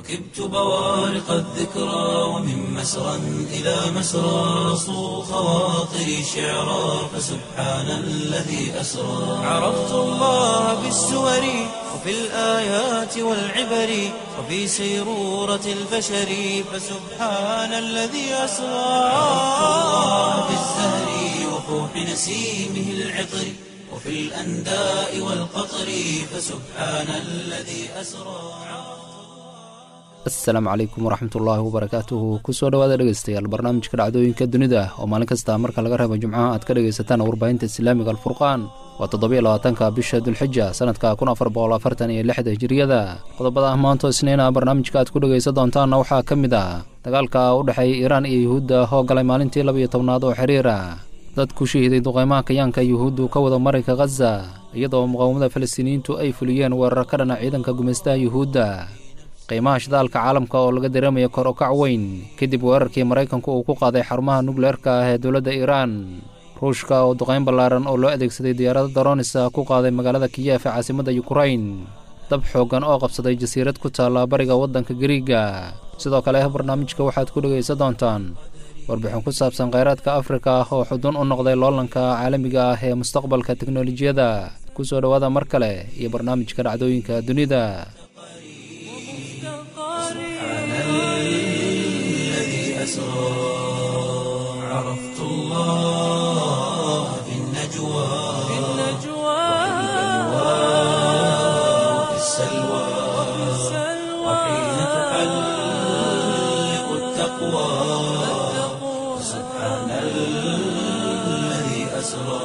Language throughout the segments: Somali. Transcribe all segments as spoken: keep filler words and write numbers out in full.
ركبت بوارق الذكرى ومن مسرى إلى مسرى صو خواطري شعرا فسبحان الذي أسرى عرفت الله بالسور وفي الآيات والعبر وفي سيرورة البشر فسبحان الذي أسرى عرفت الله بالزهر وفوح نسيمه العطر وفي الأنداء والقطر فسبحان الذي أسرى. asalaamu calaykum waraxmatullaahi wabarakaatuhu kusoo dhawaada dhegeystayaal barnaamijka dhacdooyinka dunida oo maalin kasta marka laga reebo jimcaha aad ka dhegaysataan warbaahinta islaamiga alfurqaan waa toddobiyo labaatanka bisha dulxija sanadka kun afar boqol afartan iyo lixda hijiriyada qodobada ah maanto isniina barnaamijka aad ku dhegaysan doontaanna waxaa ka mid ah dagaalka u dhexeeya iiraan iyo yuhuudda oo galay maalintii labiyo tobnaad oo xiriira dad ku shahiiday duqeymaha kayaanka yuhuuddu ka wada marinka khaza iyadoo muqaawamada falastiiniyiintu ay fuliyeen weerar ka dhana ciidanka gumaystaha yuhuudda qiimaha shidaalka caalamka oo laga dareemayo kor u kac weyn kadib weerarkii maraykanku uu ku qaaday xarumaha nukleerka ah ee dowladda iiraan ruushka oo duqayn ballaaran oo loo adeegsaday diyaarado daroonisa ku qaaday magaalada kiyef ee caasimadda yukrain dab xooggan oo qabsaday jasiirad ku taalla bariga waddanka gariiga sidoo kale barnaamijka waxaad ku dhegaysan doontaan warbixin ku saabsan kheyraadka afrika oo xudun u noqday loolanka caalamiga ah ee mustaqbalka teknolojiyadda ku soo dhowaada mar kale iyo barnaamijka dhacdooyinka dunida. عرفت الله في النجوى في النجوى وفي السلوى وحين تحلق التقوى سبحان الذي أسرى.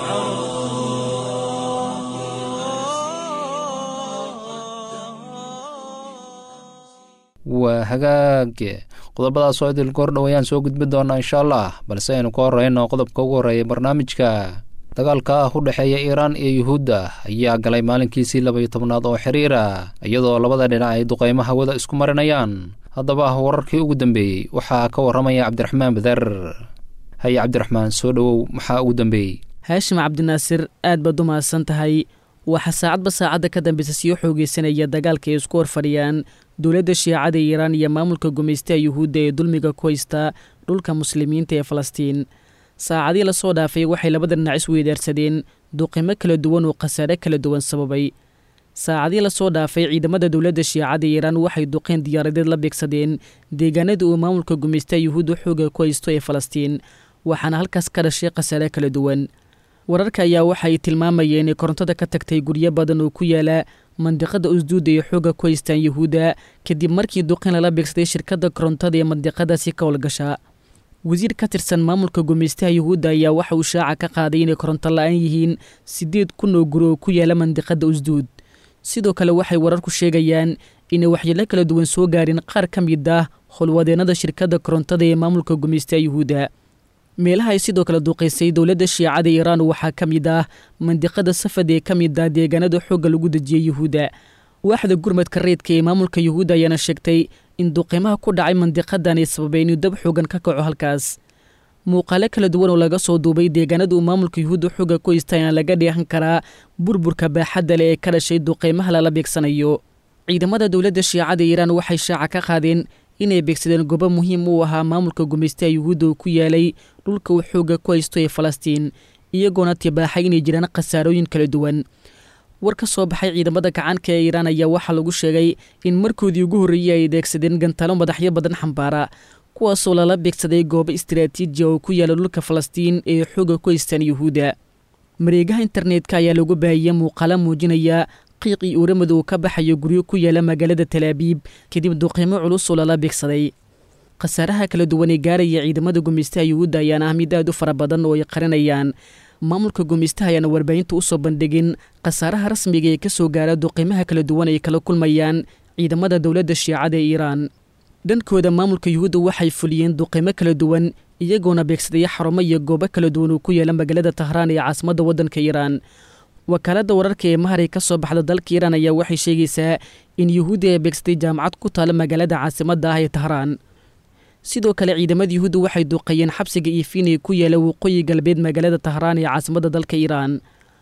waa hagaag qodobadaas oo idil goor dhow ayaan soo gudbin doonaa insha allah balse aynu ka horreyno qodobka ugu horreeya barnaamijka dagaalka ah u dhexeeya iiraan iyo yuhuudda ayaa galay maalinkiisii labayo tobnaad oo xiriira iyadoo labada dhinac ay duqeymo hawada isku marinayaan haddaba wararkii ugu dambeeyey waxaa ka warramaya cabdiraxmaan badar. haye cabdiraxmaan soo dhowow maxaa ugu dambeeyey? haashim cabdinaasir aad baad u mahadsan tahay. waxaa saacadba saacadda ka dambeysa sii xoogeysanaya dagaalka ay isku horfadhiyaan dowladda shiicada iiraan iyo maamulka gumaystaha yuhuudda ee dulmiga ku haysta dhulka muslimiinta ee falastiin. saacadii lasoo dhaafay waxay labada dhinac isweydaarsadeen duqimo kala duwan oo khasaare kala duwan sababay. saacadii lasoo dhaafay ciidamada dowladda shiicada iiraan waxay duqeen diyaaradeed la beegsadeen deegaanada uu maamulka gumaystaha yuhuudda xooga ku haysto ee falastiin waxaana halkaas ka dhashay khasaare kala duwan. wararka ayaa waxay tilmaamayeen in korontada ka tagtay guryo badan oo ku yaala mandiqada usduudda ee xooga ku haystaan yuhuudda kadib markii duqin lala beegsaday shirkadda korontada ee mandiqadaasi ka howlgasha. wasiir ka tirsan maamulka gumaystaha yuhuudda ayaa waxa uu shaaca ka qaaday inay koronto la-aan yihiin siddeed kun oo guri oo ku yaala mandiqada usduud. sidoo kale waxay wararku sheegayaan inay waxyeelo kala duwan soo gaarin qaar ka mid ah howlwadeennada shirkadda korontada ee maamulka gumaystaha yuhuudda. meelaha ay sidoo kale duuqaysay dowladda shiicada iiraan waxaa ka mid ah mandiqada safad ee ka mid ah deegaanada xoogga lagu dejiyey yuhuudda. waaxda gurmadka reedka ee maamulka yuhuudda ayaana sheegtay in duqeymaha ku dhacay mandiqadan ay sababeen inuu dab xoogan ka kaco halkaas. muuqaalo kala duwan oo laga soo duubay deegaanada uu maamulka yuhuudda xoogga ku haysta ayaana laga dheehan karaa burburka baaxadda leh ee ka dhashay duqeymaha lala beegsanayo. ciidamada dowladda shiicada iiraan waxay shaaca ka qaadeen inay beegsadeen goobo muhiim u ahaa maamulka gumaystaha yuhuudda oo ku yaalay dhulka uu xoogga ku haysto ee falastiin iyagoona tibaaxay inay jiraan khasaarooyin kala duwan. war ka soo baxay ciidamada gacanka ee iiraan ayaa waxaa lagu sheegay in markoodii ugu horreeyey ay adeegsadeen gantaalo madaxyo badan xambaara kuwaasoo lala beegsaday goobo istiraatiiji oo ku yaala dhulka falastiin ee xoogga ku haystaan yuhuudda. mareegaha internetka ayaa lagu baahiyey muuqaalo muujinaya qiiqii uramad uu ka baxayo guryo ku yaala magaalada talaabiib kadib duqeymo culus oo lala beegsaday. khasaaraha kala duwan ee gaaraya ciidamada gumaystaha yuhuudda ayaana ah mid aad u fara badan oo ay qarinayaan. maamulka gumaystaha ayaana warbaahinta u soo bandhigin khasaaraha rasmiga ee ka soo gaara duqeymaha kala duwan ay kala kulmayaan ciidamada dowladda shiicada ee iiraan. dhankooda maamulka yuhuudda waxay fuliyeen duqeymo kala duwan iyagoona beegsadaya xarumo iyo goobo kala duwan oo ku yaala magaalada tahraan ee caasimadda waddanka iiraan. wakaaladda wararka ee maharay ka soo baxda dalka iiraan ayaa waxay sheegaysaa in yuhuudda ay beegsatay jaamacad ku taala magaalada caasimadda ah ee tahraan. sidoo kale ciidamada yuhuudda waxay duuqayeen xabsiga iifiin ee ku yaala waqooyi galbeed magaalada tahraan ee caasimadda dalka iiraan.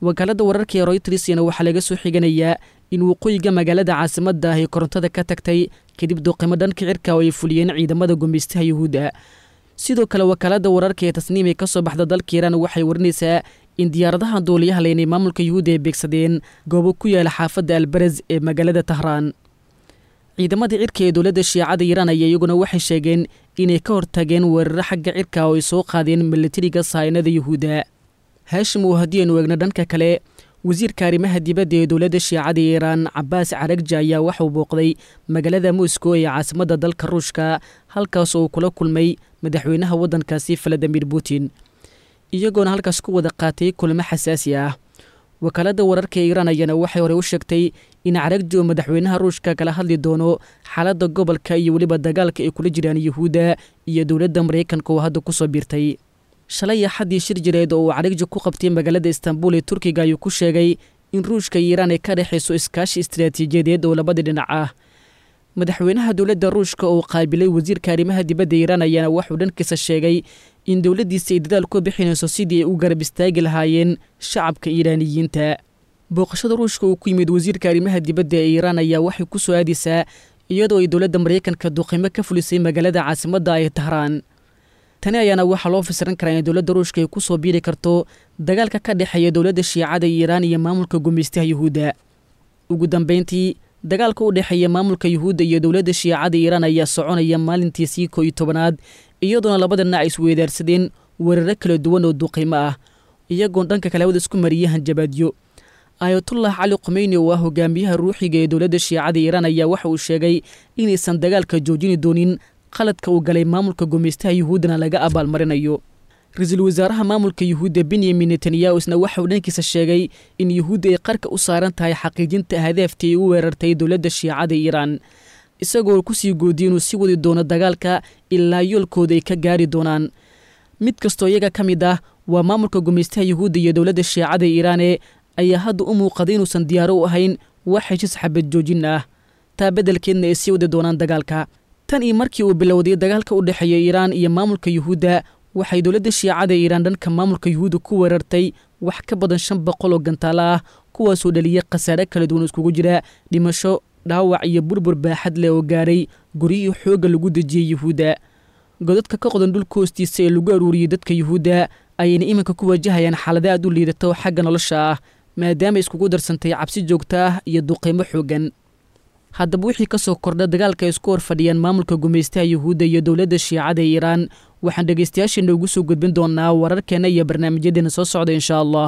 wakaaladda wararka ee roytersna waxaa laga soo xiganayaa in waqooyiga magaalada caasimadda ah ay korontada ka tagtay kadib duqimo dhanka cirka oo ay fuliyeen ciidamada gumaystaha yuhuudda sidoo kale wakaaladda wararka ee tasniim ee ka soo baxda dalka iiraan waxay warinaysaa in diyaaradaha duuliyaha leynay maamulka yuhuudda ay beegsadeen goobo ku yaala xaafadda albaraz ee magaalada tahraan ciidamada cirka ee dowladda shiicada iiraan ayaa iyaguna waxay sheegeen inay ka hortageen weeraro xagga cirka oo ay soo qaadeen milatariga sahaynada yuhuudda haashim oo haddii aynu eegno dhanka kale wasiirka arrimaha dibadda ee dowladda shiicada iiraan cabaas caragja ayaa waxauu booqday magaalada moscow ee caasimadda dalka ruushka halkaas oo uu kula kulmay madaxweynaha waddankaasi valadimir putin iyagoona halkaas ku wada qaatay kulamo xasaasi ah wakaaladda wararka ee iiraan ayaana waxay horey u sheegtay in caragji oo madaxweynaha ruushka kala hadli doono xaaladda gobolka iyo weliba dagaalka ay kula jiraan yuhuudda iyo dowladda maraykanka oo hadda ku soo biirtay shalay axaddii shir jireed oo uu caragji ku qabtay magaalada istanbul ee turkiga ayuu ku sheegay in ruushka iyo iiraan ay ka dhexayso iskaashi istiraatiijiyadeed oo labadii dhinac ah madaxweynaha dowladda ruushka oo qaabilay wasiirka arrimaha dibadda iiraan ayaana waxuu dhankiisa sheegay in dowladdiisa ay dadaal ku bixinayso sidii ay u garab istaagi lahaayeen shacabka iiraaniyiinta booqashada ruushka uu ku yimid wasiirka arrimaha dibadda ee iiraan ayaa waxay ku soo aadaysaa iyadoo ay dowladda maraykanka duqimo ka fulisay magaalada caasimadda ee tahraan tani ayaana waxaa loo fasiran karaa in dowladda ruushka ay ku soo biiri karto dagaalka ka dhexeeya dowladda shiicada iiraan iyo maamulka gumaystaha yuhuudda ugu dambayntii dagaalka u dhexeeya maamulka yuhuudda iyo dowladda shiicada iiraan ayaa soconaya maalintiisii koo iyo tobanaad iyadoona labada dhinac ay isweydaarsadeen weeraro kala duwan oo duqimo ah iyagoon dhanka kale wada isku mariyay hanjabaadyo aayatullah cali khumeyni oo ah hogaamiyaha ruuxiga ee dowladda shiicada iiraan ayaa waxa uu sheegay inaysan dagaalka joojini doonin qaladka uu galay maamulka gumaystaha yuhuuddana laga abaalmarinayo ra-iisul wasaaraha maamulka yuhuudda benyamin netanyahu isna waxa uu dhankiisa sheegay in yuhuudda ay qarka u saaran tahay xaqiijinta ahdaaftii ay u weerartay dowladda shiicada iiraan isagoo ku sii goodiyey inuu sii wadi doono dagaalka ilaa yoolkooda ay ka gaari doonaan mid kastoo iyaga ka mid ah waa maamulka gumaystaha yuhuudda iyo dowladda shiicada iiraane ayaa hadda u muuqaday inuusan diyaaro u ahayn wax heshiis xabad joojin ah taa beddelkeedna ay sii wadi doonaan dagaalka tan iyo markii uu bilowday dagaalka u dhexeeya iiraan iyo maamulka yuhuudda waxay dowladda shiicada iiraan dhanka maamulka yuhuudda ku weerartay wax ka badan shan boqol oo gantaalo ah kuwaasoo dhaliyay khasaare kala duwan iskugu jira dhimasho dhaawac iyo burbur baaxad leh oo gaaray guryihii xoogga lagu dejiyey yuhuudda godadka ka qodan dhulka hoostiisa ee lagu aruuriyey dadka yuhuudda ayayna iminka ku wajahayaan xaalada aad u liidato xagga nolosha ah maadaama iskugu darsantay cabsi joogto ah iyo duqeymo xooggan haddaba wixii ka soo kordha dagaalka ay isku hor fadhiyaan maamulka gumaystaha yuhuudda iyo dowladda shiicada iiraan waxaan dhegaystayaasheena ugu soo gudbin doonaa wararkeenna iyo barnaamijyadeena soo socda insha allah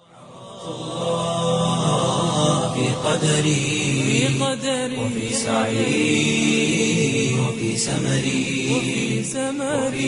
وفي سعي وفي سمري وفي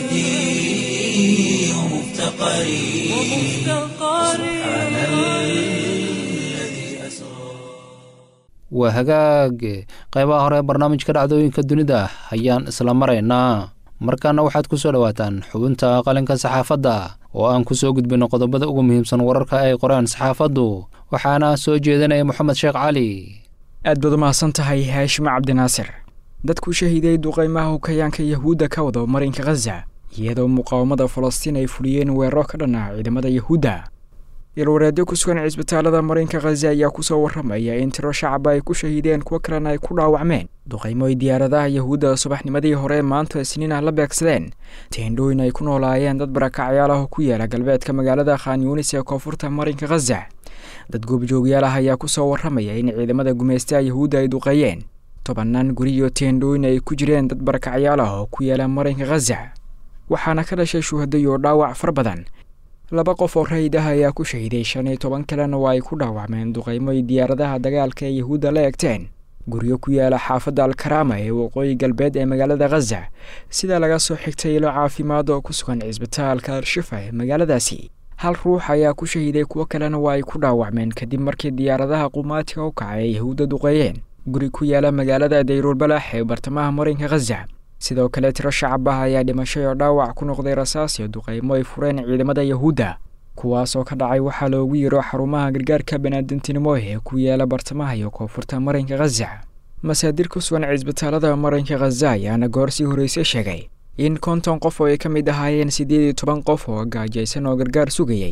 وجدي ومفتقري سبحان الذي أسرى. waa hagaag qaybaha hore barnaamijka dhacdooyinka dunida ayaan isla maraynaa markaana waxaad ku soo dhowaataan xubinta qalinka saxaafadda oo aan ku soo gudbino qodobada ugu muhiimsan wararka ay qoraan saxaafaddu waxaana soo jeedinaya moxamed sheekh cali. aad baad u mahadsan tahay haashim cabdinaasir. dadku shahiiday duqaymaha hukayaanka yahuudda ka wada marinka khaza iyadoo muqaawamada falastiin ay fuliyeen weeraro ka dhan ah ciidamada yahuudda. ilwareedyo ku sugan cisbitaalada marinka khaza ayaa ku soo warramaya in tiro shacaba ay ku shahiideen kuwo kalena ay ku dhaawacmeen duqaymo ay diyaaradaha yahuudda subaxnimadii hore maanta isniin ah la beegsadeen teendhooyin ay ku noolaayeen dad barakacyaal ah oo ku yaala galbeedka magaalada khan yuunis ee koonfurta marinka khaza. dad goobjoogyaal ah ayaa ku soo warramaya in ciidamada gumaystaha yahuudda ay duqeeyeen tobannaan guri iyo teendhooyin ay ku jireen dad barakacyaal ah oo ku yaala marinka khaza waxaana ka dhashay shuhado iyo dhaawac far badan. laba qof oo rayid ah ayaa ku shahiday shan iyo toban kalena waa ay ku dhaawacmeen duqaymo ay diyaaradaha dagaalka ee yahuudda la egteen guryo ku yaala xaafadda alkaraama ee waqooyi galbeed ee magaalada khaza sida laga soo xigtay ilo caafimaad oo ku sugan cisbitaalka al-shifa ee magaaladaasi. hal ruux ayaa ku shahiday kuwo kalena waa ay ku dhaawacmeen kadib markii diyaaradaha qumaatiga u kacay ay yahuudda duqeeyeen guri ku yaala magaalada dayruulbalax ee bartamaha marinka khaza. sidoo kale tiro shacab ah ayaa dhimashay oo dhaawac ku noqday rasaas iyo duqaymo ay fureen ciidamada yahuudda kuwaasoo ka dhacay waxaa loogu yiro xarumaha gargaarka banaadintinimo ee ku yaala bartamaha iyo koonfurta marinka khaza. masaadir ku sugan cisbitaalada marinka khaza ayaana goor sii horreysay sheegay in konton qof oo ay ka mid ahaayeen siddeed iyo toban qof oo gaajaysan oo gargaar sugayey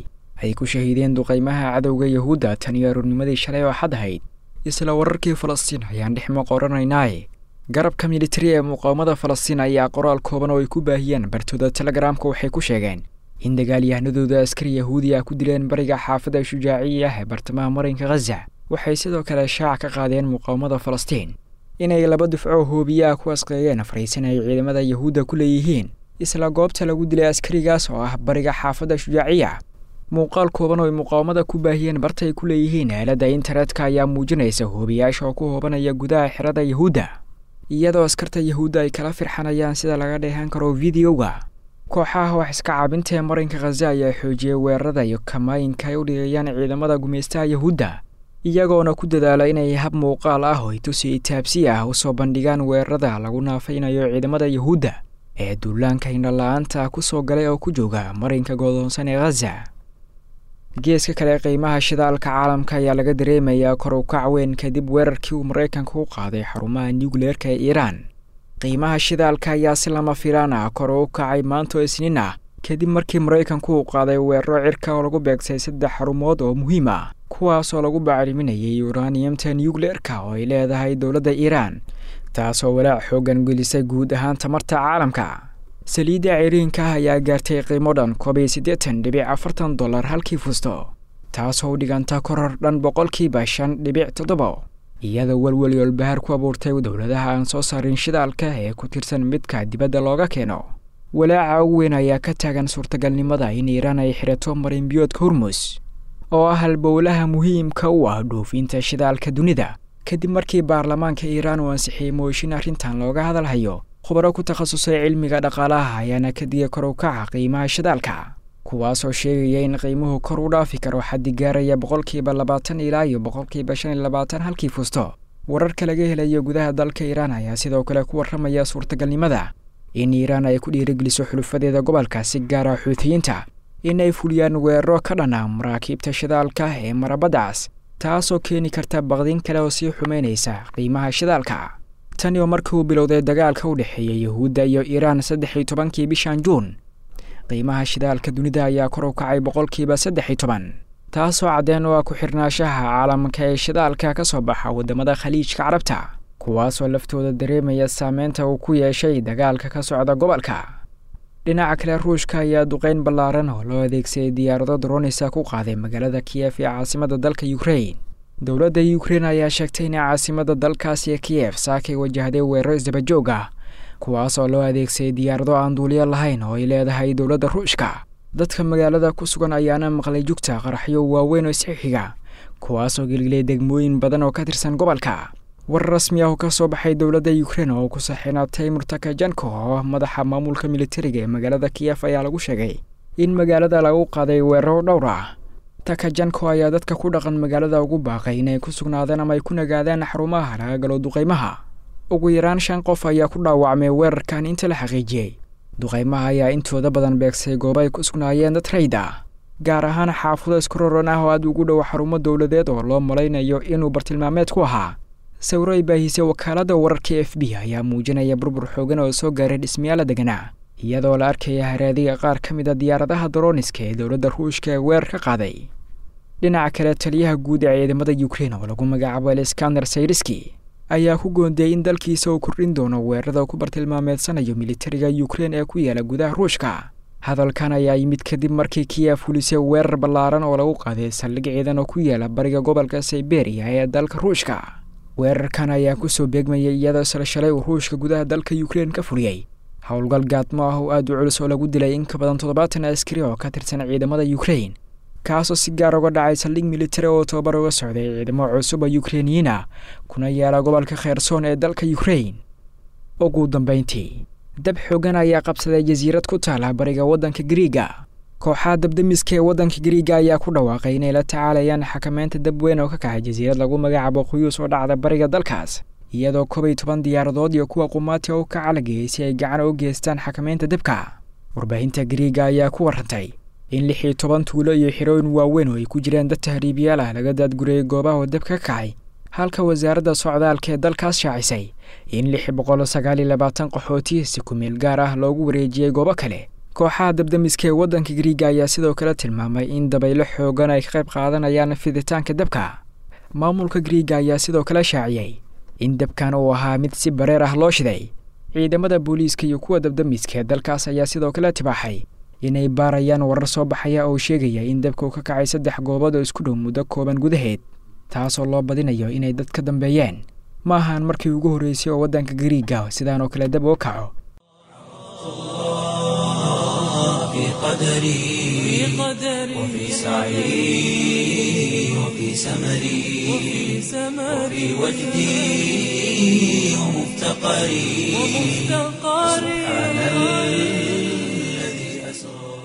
ay ku shahiideen duqaymaha cadowga yahuudda tan iyo aroornimadii shalay oo axad ahayd. isla wararkii falastiin ayaan dhex maqoranaynaay garabka militari ee muqaawamada falastiin ayaa qoraal kooban oo ay ku baahiyeen bartooda telegramka waxay ku sheegeen in dagaalyahanadooda askari yahuudi ah ku dileen bariga xaafadda shujaaciya ah ee bartamaha marinka khaza. waxay sidoo kale shaac ka qaadeen muqaawamada falastiin inay laba dufco hoobiyaha ku asqeeyeen fariisin ay ciidamada yahuudda ku leeyihiin isla goobta lagu dilay askarigaas oo ah bariga xaafadda shujaaciya. muuqaal kooban oo ay muqaawamada ku baahiyeen barta ay ku leeyihiin aaladda internetka ayaa muujinaysa hoobiyaasha oo ku hoobanaya gudaha xerada yahuudda iyadoo askarta yahuudda ay kala firxanayaan sida laga dheehan karo videoga. kooxaha wax iska caabinta ee marinka khaza ayaa xoojiyey weerarada iyo kamaayinka ay u dhigayaan ciidamada gumaystaha yahuudda iyagoona ku dadaala inay hab muuqaal ah oo ay tusi taabsi ah u soo bandhigaan weerarada lagu naafaynayo ciidamada yahuudda ee duulaanka hindhala-aanta ku soo galay oo ku jooga marinka godoonsan ee khaza. geeska kale qiimaha shidaalka caalamka ayaa laga dareemayaa kor u kac weyn kadib weerarkii uu maraykanka u qaaday xarumaha nucleerka ee iiraan. qiimaha shidaalka ayaa si lama filaan ah kor u kacay maanta oo isniin ah kadib markii maraykanku uu qaaday weeraro cirka oo lagu beegsay saddex xarumood oo muhiim ah kuwaasoo lagu bacriminayay yuraniyamta nucleerka oo ay leedahay dowladda iiraan taasoo walaac xoogan gelisay guud ahaan tamarta caalamka. saliidda ciriinka ah ayaa gaartay qiimo dhan koob iyo siddeetan dhibic afartan dollar halkii fusto taasoo u dhiganta koror dhan boqolkiiba shan dhibic toddobo iyadoo welwel yoolbahaar ku abuurtay dowladaha aan soo saarin shidaalka ee ku tirsan midka dibadda looga keeno. walaaca ugu weyn ayaa ka taagan suurtagalnimada in iiraan ay xirato marinbiyoodka hormus oo ah halbowlaha muhiimka u ah dhoofinta shidaalka dunida kadib markii baarlamaanka iiraan uu ansixiyey mooshin arrintan looga hadalhayo. khubaro ku takhasusay cilmiga dhaqaalaha ayaana ka digay kor u kaca qiimaha shidaalka kuwaasoo sheegaya in qiimuhu kor u dhaafi karo xaddi gaaraya boqolkiiba labaatan ilaa iyo boqolkiiba shan iyo labaatan halkii fusto. wararka laga helayo gudaha dalka iiraan ayaa sidoo kale ku warramaya suurtagalnimada in iiraan ay ku dhiirigeliso xulufadeeda gobolka si gaara xuutiyiinta in ay fuliyaan weeraro ka dhana maraakiibta shidaalka ee marabadaas taasoo keeni karta baqdin kale oo sii xumeynaysa qiimaha shidaalka. tani oo markii uu bilowday dagaalka u dhexeeya yahuudda iyo iiraan saddex iyo tobankii bishan juun qiimaha shidaalka dunida ayaa kor u kacay boqolkiiba saddex iyo toban taasoo caddeen oo ah ku xirnaashaha caalamka ee shidaalka ka soo baxa waddamada khaliijka carabta kuwaasoo laftooda dareemaya saameynta uu ku yeeshay dagaalka ka socda gobolka. dhinaca kale ruushka ayaa duqeyn ballaaran oo loo adeegsaday diyaarado dronisa ku qaaday magaalada kiyef ee caasimadda dalka ukrain. dowladda ukrain ayaa sheegtay in caasimadda dalkaasi ee kiyef saakay wajahday weeraro isdabajoog ah kuwaasoo loo adeegsaday diyaarado aan duuliyo lahayn oo ay leedahay dowladda ruushka. dadka magaalada ku sugan ayaana maqlay jugta qaraxyo waaweyn oo isxixiga kuwaasoo gelgelay degmooyin badan oo ka tirsan gobolka. war rasmi ah oo ka soo baxay dowladda ukrain oo ku saxiinatay murtakajanko oo ah madaxa maamulka militariga ee magaalada kiyef ayaa lagu sheegay in magaalada lagu qaaday weeraro dhowr ah. takajanko ayaa dadka ku dhaqan magaalada ugu baaqay inay ku sugnaadaan ama ay ku nagaadaan xarumaha laga galo duqaymaha. ugu yaraan shan qof ayaa ku dhaawacmay weerarkan inta la xaqiijiyey. duqaymaha ayaa intooda badan beegsay goobo ay ku sugnaayeen dad rayd ah gaar ahaan xaafado iskororan ah oo aad ugu dhow xarumo dowladeed oo loo malaynayo inuu bartilmaameed ku ahaa. sawiro ay baahisay wakaaladda wararka f b ayaa muujinaya burbur xoogan oo soo gaaray dhismayaala deganaa iyadoo la arkaya haraadiga qaar ka mid a diyaaradaha droniska ee dowladda ruushka ee weerar ka qaaday. dhinaca kale taliyaha guud ee ciidamada ukrain oo lagu magacaabo alexander sayriski ayaa ku goondiyey in dalkiisa uu kordhin doono weerarada ku bartilmaameedsanayo militariga ukrain ee ku yaala gudaha ruushka. hadalkan ayaa yimid kadib markii kiyef fulisay weerar ballaaran oo lagu qaaday saldhig ciidan oo ku yaala bariga gobolka siberia ee dalka ruushka. weerarkan ayaa kusoo beegmayay iyadoo isla shalay uu ruushka gudaha dalka ukrain ka fuliyey howlgal gaadmo ah oo aad u culus oo lagu dilay in ka badan toddobaatan askari oo ka tirsan ciidamada ukrain kaasoo si gaar uga dhacay saldhig militari oo tobabar uga socday ciidamo cusub oo ukrainiyiin ah kuna yaala gobolka kherson ee dalka ukrain. ugu dambeyntii dab xoogan ayaa qabsaday jasiirad ku taala bariga waddanka Giriiga. kooxaha dabdamiska ee waddanka Giriiga ayaa ku dhawaaqay inay la tacaalayaan xakameynta dab weyn oo ka kacay jasiirad lagu magacaabo Quyus oo dhacda bariga dalkaas iyadoo koob iyo toban diyaaradood iyo kuwa qumaati oo ka calagayay si ay gacan u geystaan xakameynta dabka. warbaahinta Giriiga ayaa ku warantay in lix iyo toban tuulo iyo xirooyin waaweyn oo ay ku jiraan dad tahriibiyaal ah laga daadgurayay goobaha oo dabka ka kacay halka wasaaradda socdaalka ee dalkaas shaacisay in lix boqol sagaal iyo labaatan qaxooti si ku meel gaar ah loogu wareejiyay goobo kale kooxaha dabdamiska ee waddanka Giriiga ayaa sidoo kale tilmaamay in dabaylo xoogan ay ka qayb qaadanayaan fiditaanka dabka. maamulka Giriiga ayaa sidoo kale shaaciyay in dabkan uu ahaa mid si bareer ah loo shiday. ciidamada booliiska iyo kuwa dabdamiska ee dalkaas ayaa sidoo kale tibaaxay inay baarayaan warar soo baxaya oo sheegaya in dabka uu ka kacay saddex goobood oo isku dhow muddo kooban gudaheed, taasoo loo badinayo inay dad ka dambeeyeen. ma ahaan markii ugu horeysay oo waddanka Giriiga sidaan oo kale dab u kaco. في قدري وفي سعي وفي سمري وفي وجدي ومفتقري سبحان الذي أسرى.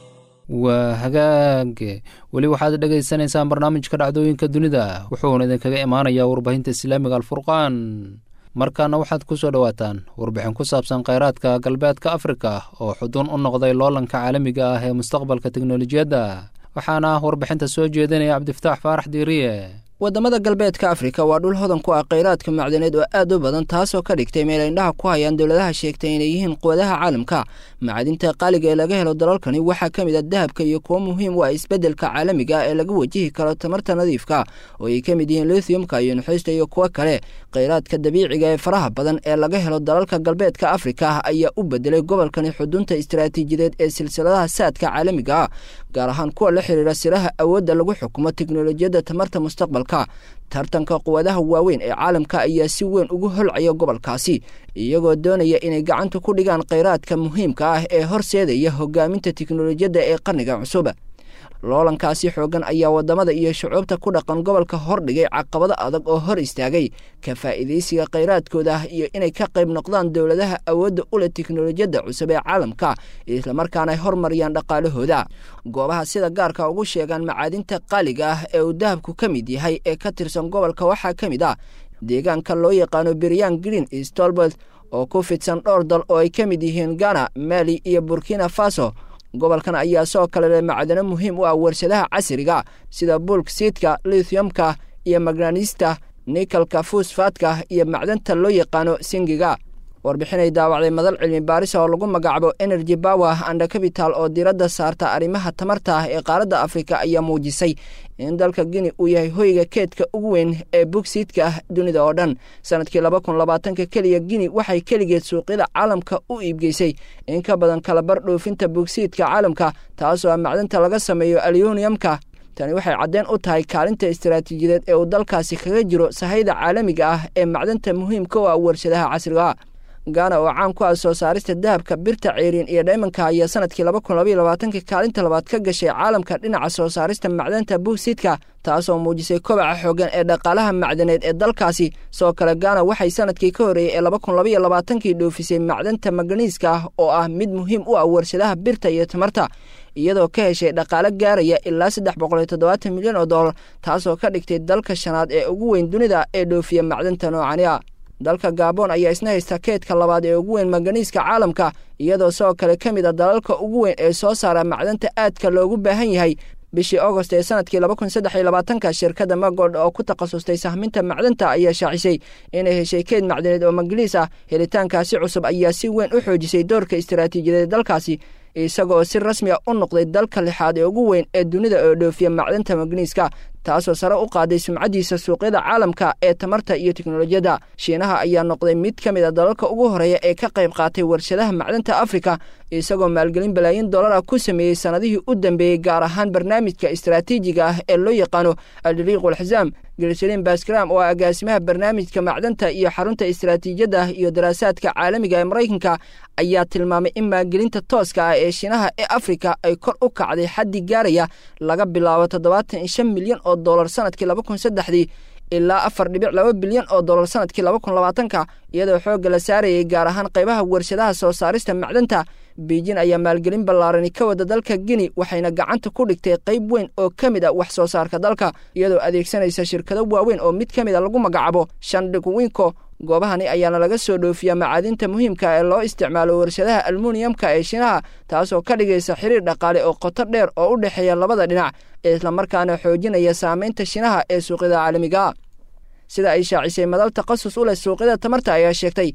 وهجاج weli waxaad dhageysanaysaan barnaamijka dhacdooyinka dunida wuxuuna idinkaga imaanayaa warbaahinta islaamiga alfurqaan. markaana waxaad ku soo dhawaataan warbixin ku saabsan kheyraadka galbeedka Afrika oo xudun u noqday loolanka caalamiga ah ee mustaqbalka tiknoolajiyadda. waxaana warbixinta soo jeedinaya Cabdifataax Faarax Diiriye. wadamada galbeedka Afrika waa dhul hodan ku ah kheyraadka macdaneed oo aad u badan, taasoo ka dhigtay meel indhaha ku hayaan dowladaha sheegtay inay yihiin quwadaha caalamka. macdinta qaaliga ee laga helo dalalkani waxaa ka mid ah dahabka iyo kuwo muhiim u ah isbeddelka caalamiga ee laga wajihi karo tamarta nadiifka oo ay ka mid yihiin lithiumka iyo nuxuusta iyo kuwo kale. kheyraadka dabiiciga ee faraha badan ee laga helo dalalka galbeedka Afrika ayaa u bedelay gobolkani xudunta istiraatiijiyadeed ee silsiladaha saadka caalamiga ah, gaar ahaan kuwa la xiriira siraha awoodda lagu xukumo tiknoolajiyadda tamarta mustaqbalka. tartanka quwadaha waaweyn ee caalamka ayaa si weyn ugu holcaya gobolkaasi, iyagoo doonaya inay gacanta ku dhigaan kheyraadka muhiimka ah ee horseedaya hogaaminta tiknoolajiyadda ee qarniga cusub. loolankaasi xoogan ayaa wadamada iyo shucuubta ku dhaqan gobolka hordhigay caqabado adag oo hor istaagay ka faa'iidaysiga kheyraadkooda iyo inay ka qayb noqdaan dowladaha awoodda u leh tiknoolajiyadda cusub ee caalamka, islamarkaana ay hormariyaan dhaqaalahooda. goobaha sida gaarka ugu sheegaan macaadinta qaaliga ah ee uu dahabku ka mid yahay ee ka tirsan gobolka waxaa ka mid ah deegaanka loo yaqaano Berian Green Stolbert oo ku fidsan dhowr dal oo ay ka mid yihiin Ghana, Mali iyo Burkina Faso. gobolkan ayaa soo kale leh macdano muhiim u ah warshadaha casriga sida bauxite-ka, lithiumka iyo manganese-ta, nickel-ka, fosfaadka iyo macdanta loo yaqaano zingiga. warbixinay daawacday madal cilmi baaris oo lagu magacaabo Energy Power and Capital oo diiradda saarta arrimaha tamarta ee qaaradda Afrika ayaa muujisay in dalka Guinea uu yahay hoyga keedka ugu weyn ee bauxite-ka dunida oo dhan. sanadkii laba kun labaatan kaliya Guinea waxay kaligeed suuqyada caalamka u iibgeysay in ka badan kala bar dhoofinta bauxite-ka caalamka, taasoo macdanta laga sameeyo aluminiumka. tani waxay caddeyn u tahay kaalinta istiraatiijiyadeed ee uu dalkaasi kaga jiro sahayda caalamiga ah ee macdanta muhiimka u ah warshadaha casriga. Ghana oo caan ku ah soo saarista dahabka, birta ceeriin iyo diamond-ka ayaa sanadkii laba kun laba iyo labaatan kaalinta labaad ka gashay caalamka dhinaca soo saarista macdanta bauxite-ka, taasoo muujisay kobaca xoogan ee dhaqaalaha macdaneed ee dalkaasi. soo kale Ghana waxay sanadkii ka horeeyay ee laba kun laba iyo labaatan dhoofisay macdanta manganese-ka ah oo ah mid muhiim u ah warshadaha birta iyo tamarta, iyadoo ka heshay dhaqaale gaaraya ilaa saddex boqol iyo toddobaatan milyan oo dollar, taasoo ka dhigtay dalka shanaad ee ugu weyn dunida ee dhoofiya macdanta noocani ah. dalka Gabon ayaa isna haysta keedka labaad ee ugu weyn manganese-ka caalamka, iyadoo soo kale ka mid ah dalalka ugu weyn ee soo saara macdanta aadka loogu baahan yahay. bishii August ee sanadkii laba kun saddex iyo labaatan shirkadda Magod oo ku takhasustay sahminta macdanta ayaa shaacisay inay heshay keed macdaneed oo manganese ah. helitaankaasi cusub ayaa si weyn u xoojisay doorka istiraatiijiyadeed dalkaasi, isagoo si rasmi ah u noqday dalka lixaad ee ugu weyn ee dunida oo dhoofiya macdanta manganese-ka, taasoo sare u qaaday sumcadiisa suuqyada caalamka ee tamarta iyo tiknoolajiyadda. Shiinaha ayaa noqday mid ka mid ah dalalka ugu horeeya ee ka qayb qaatay warshadaha macdanta Afrika, isagoo maalgelin balaayin dollar ah ku sameeyey sanadihii u dambeeyey, gaar ahaan barnaamijka istiraatiijiga ah ee loo yaqaano Al-Dariiq al-Xisaam. Gilsharin Baskram oo agaasimaha barnaamijka macdanta iyo xarunta istiraatiijiyadda iyo daraasaadka caalamiga ee Mareykanka ayaa tilmaamay in maalgelinta tooska ah ee Shiinaha ee Afrika ay kor u kacday xaddi gaaraya laga bilaabo toddobaatan iyo shan milyan oo dollar sanadkii laba kun saddex ilaa afar dhibic laba bilyan oo dollar sanadkii laba kun labaatan, iyadoo xoogga la saarayay gaar ahaan qaybaha warshadaha soo saarista macdanta. Beijing ayaa maalgelin ballaaran ka wada dalka Guinea, waxayna gacanta ku dhigtay qayb weyn oo ka mid ah wax soo saarka dalka, iyadoo adeegsanaysa shirkado waaweyn oo mid ka mid ah lagu magacaabo Shandong-Winko. goobahani ayaana laga soo dhoofiyaa macaadinta muhiimka ee loo isticmaalo warshadaha aluminiumka ee Shiinaha, taasoo ka dhigaysa xiriir dhaqaale oo qoto dheer oo u dhexeeya labada dhinac, isla markaana xoojinaya saameynta Shiinaha ee suuqyada caalamiga. sida ay shaacisay madal takhasus u leh suuqyada tamarta ayaa sheegtay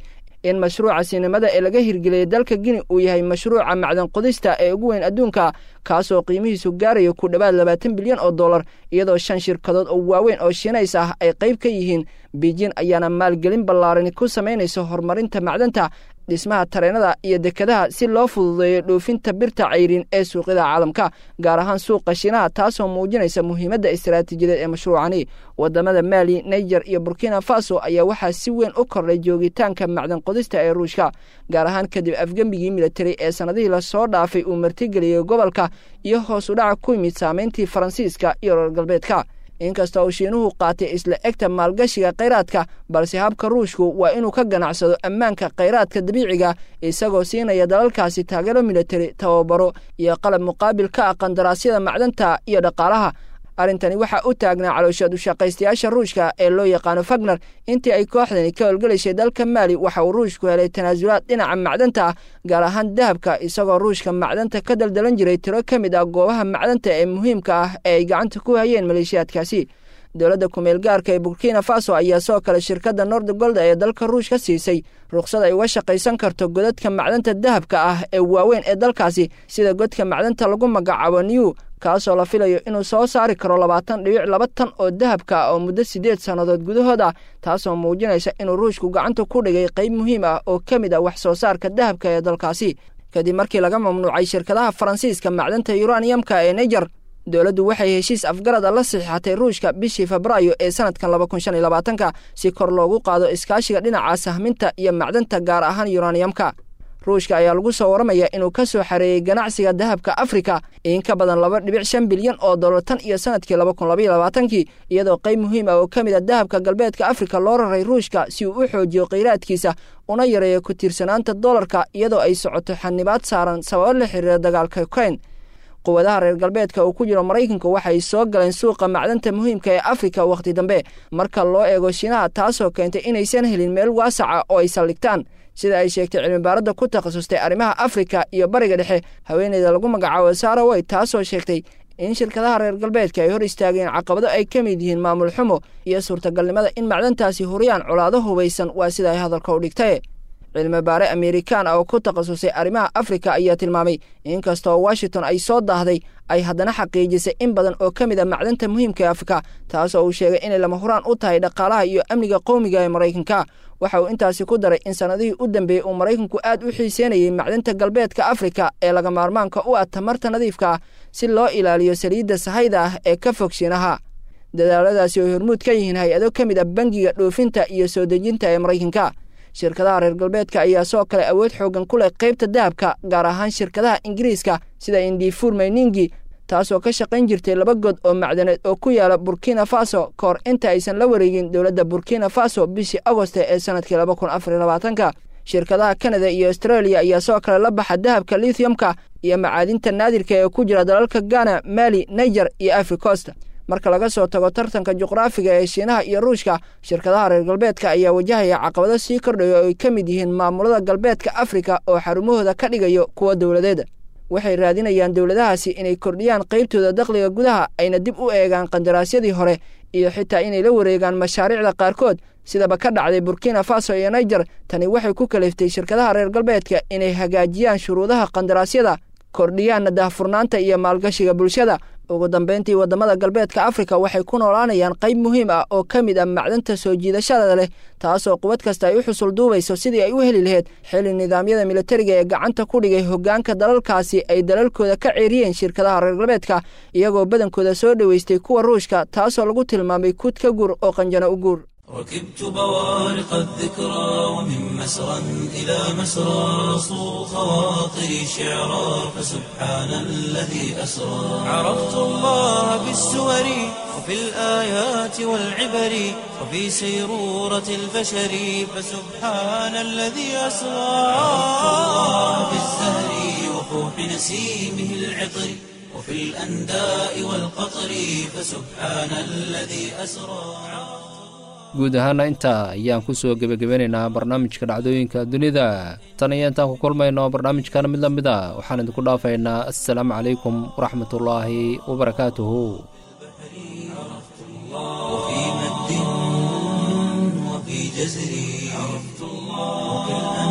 in mashruuca sinimada ee laga hirgeliyey dalka Guinea uu yahay mashruuca macdan qodista ee ugu weyn adduunka kaasoo qiimihiisu gaarayo ku dhawaad labaatan bilyan oo dollar iyadoo shan shirkadood oo waaweyn oo Shiineys ah ay qayb ka yihiin. Beijing ayaana maalgelin ballaaran ku sameynaysa horumarinta macdanta, dhismaha tareenada iyo dekedaha si loo fududeeyo dhoofinta birta cayrin ee suuqyada caalamka, gaar ahaan suuqa Shiinaha, taasoo muujinaysa muhiimadda istiraatiijiyadeed ee mashruucani. Wadamada Mali, Niger iyo Burkina Faso ayaa waxaa si weyn u kordhay joogitaanka macdan qodista ee Ruushka, gaar ahaan kadib afgembigii military ee sanadihii la soo dhaafay uu martigeliyey gobolka iyo hoos u dhaca ku yimid saameyntii Faransiiska iyo reer galbeedka. inkasta oo Shiinuhu qaatay isla egta maalgashiga kheyraadka, balse habka Ruushku waa inuu ka ganacsado ammaanka kheyraadka dabiiciga isagoo siinaya dalalkaasi taageero military, tababaro iyo qalab muqaabil ka ah qandaraasyada macdanta iyo dhaqaalaha. arrintani waxa u taagnaa calooshood u shaqaystayaasha Ruushka ee loo yaqaan Wagner. intii ay kooxdani ka howlgalaysay dalka Mali waxa uu Ruushku helay tanaasulaad dhinaca macdanta, gaar ahaan dahabka, isagoo Ruushka macdanta ka daldalan jiray tiro ka mid ah goobaha macdanta ee muhiimka ah ee ay gacanta ku hayeen maleeshiyaadkaasi. dowladda kumeel gaarka ee Burkina Faso ayaa soo kale shirkadda Nord Gold ee dalka Ruushka siisay ruqsad ay uga shaqaysan karto godadka macdanta dahabka ah ee waaweyn ee dalkaasi, sida godka macdanta lagu magacaabo New, kaasoo la filayo inuu soo saari karo labaatan dhibic laba tan oo dahabka oo muddo sideed sannadood gudahood ah, taasoo muujinaysa inuu Ruushku gacanta ku dhigay qayb muhiim ah oo ka mid ah wax soo saarka dahabka ee dalkaasi. kadib markii laga mamnuucay shirkadaha Faransiiska macdanta uraniumka ee Niger, dowladdu waxay heshiis afgarad la saxiixatay Ruushka bishii Febraayo ee sanadkan laba kun shan iyo labaatan si kor loogu qaado iskaashiga dhinaca sahminta iyo macdanta, gaar ahaan uraniumka. Ruushka ayaa lagu soo waramayaa inuu ka soo xareeyay ganacsiga dahabka Afrika in ka badan laba dhibic shan bilyan oo dollar tan iyo sanadkii laba kun laba iyo labaatan, iyadoo qayb muhiim ah oo ka mid ah dahabka galbeedka Afrika loo raray Ruushka si uu u xoojiyo kheyraadkiisa una yareeyo ku tiirsanaanta dollarka, iyadoo ay socoto xanibaad saaran sababo la xiriira dagaalka Ukraine. quwadaha reer galbeedka oo ku jiro Mareykanka waxay soo galeen suuqa macdanta muhiimka ee Afrika waqti dambe marka loo eego Shiinaha, taasoo keentay inaysan helin meel waasaca oo ay saldhigtaan. sida ay sheegtay cilmi baaradda ku takhasustay arrimaha Afrika iyo Bariga Dhexe haweeneyda lagu magacaabo Sarah Way, taasoo sheegtay in shirkadaha reer galbeedka ay hor istaageen caqabado ay ka mid yihiin maamul xumo iyo suurtagalnimada in macdantaasi huriyaan colaado hubaysan, waa sida ay hadalka u dhigtay. cilmi baare Amerikaan oo ku takhasusay arrimaha Afrika ayaa tilmaamay in kastoo Washington ay soo daahday, ay haddana xaqiijisay in badan oo ka mid ah macdanta muhiimka ee Afrika, taasoo uu sheegay inay lama huraan u tahay dhaqaalaha iyo amniga qowmiga ee Mareykanka. waxa uu intaasi ku daray in sanadihii u dambeeyay uu Mareykanku aad u xiiseynayay macdanta galbeedka Afrika ee laga maarmaanka u ah tamarta nadiifka ah si loo ilaaliyo saliidda sahayda ah ee ka fog Shiinaha. dadaaladaasi oo hormuud ka yihiin hay-ado ka mid ah bangiga dhoofinta iyo soo dejinta ee Mareykanka. shirkadaha reer galbeedka ayaa soo kale awood xoogan ku leh qaybta dahabka, gaar ahaan shirkadaha Ingiriiska sida Indifur Mining, taasoo ka shaqayn jirtay laba god oo macdaneed oo ku yaala Burkina Faso kahor inta aysan la wareegin dowladda Burkina Faso bishii Agosto ee sanadkii laba kun afar iyo labaatan. shirkadaha Canada iyo Australia ayaa soo kale la baxa dahabka lithiumka iyo macaadinta naadirka ee ku jira dalalka Ghana, Mali, Niger iyo Ivory Coast. marka laga soo tago tartanka juqraafiga ee Shiinaha iyo Ruushka, shirkadaha reer galbeedka ayaa wajahaya caqabado sii kordhaya oo ay ka mid yihiin maamulada galbeedka Afrika oo xarumahooda ka dhigayo kuwa dowladeed. waxay raadinayaan dowladahaasi inay kordhiyaan qaybtooda dakhliga gudaha, ayna dib u eegaan qandaraasyadii hore iyo xitaa inay la wareegaan mashaariicda qaarkood, sidaba ka dhacday Burkina Faso iyo Niger. tani waxay ku kaliftay shirkadaha reer galbeedka inay hagaajiyaan shuruudaha qandaraasyada, kordhiyaan daahfurnaanta iyo maalgashiga bulshada. ugu dambeyntii, wadamada galbeedka Afrika waxay ku noolaanayaan qayb muhiim ah oo ka mid ah macdanta soo jiidashada leh, taasoo quwad kasta ay u xusul duubayso sidii ay u heli lahayd xilli nidaamyada militariga ee gacanta ku dhigay hoggaanka dalalkaasi ay dalalkooda ka ceeriyeen shirkadaha reer galbeedka, iyagoo badankooda soo dhaweystay kuwa Ruushka, taasoo lagu tilmaamay kud ka guur oo qanjano u guur. ركبت بوارق الذكرى ومن مسرى إلى مسرى صو خواطري شعرا فسبحان الذي أسرى. عرفت الله بالسور وفي الآيات والعبر وفي سيرورة البشر فسبحان الذي أسرى. عرفت الله بالزهر وفوح نسيمه العطر وفي الأنداء والقطر فسبحان الذي أسرى. guud ahaana intaa ayaan ku soo gebagabeynaynaa barnaamijka dhacdooyinka dunida. tan iyo intaan ku kulmayno barnaamijkana mid la mid a waxaan idinku dhaafaynaa assalaamu calaykum waraxmatullaahi wabarakaatuhu. وفي مد وفي جزر عرفت الله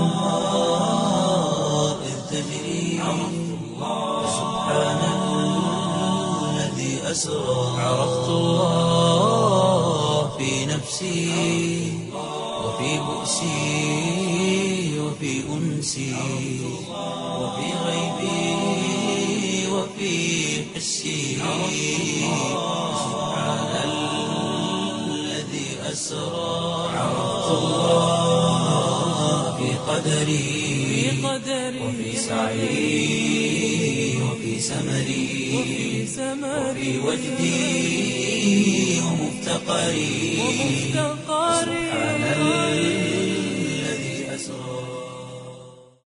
أسرى عرفت الله في نفسي وفي بؤسي وفي أنسي وفي غيبي وفي حسي سبحان الذي أسرى عرفت الله في قدري وفي سعي وفي سمري وفي وجدي ومفتقري سبحان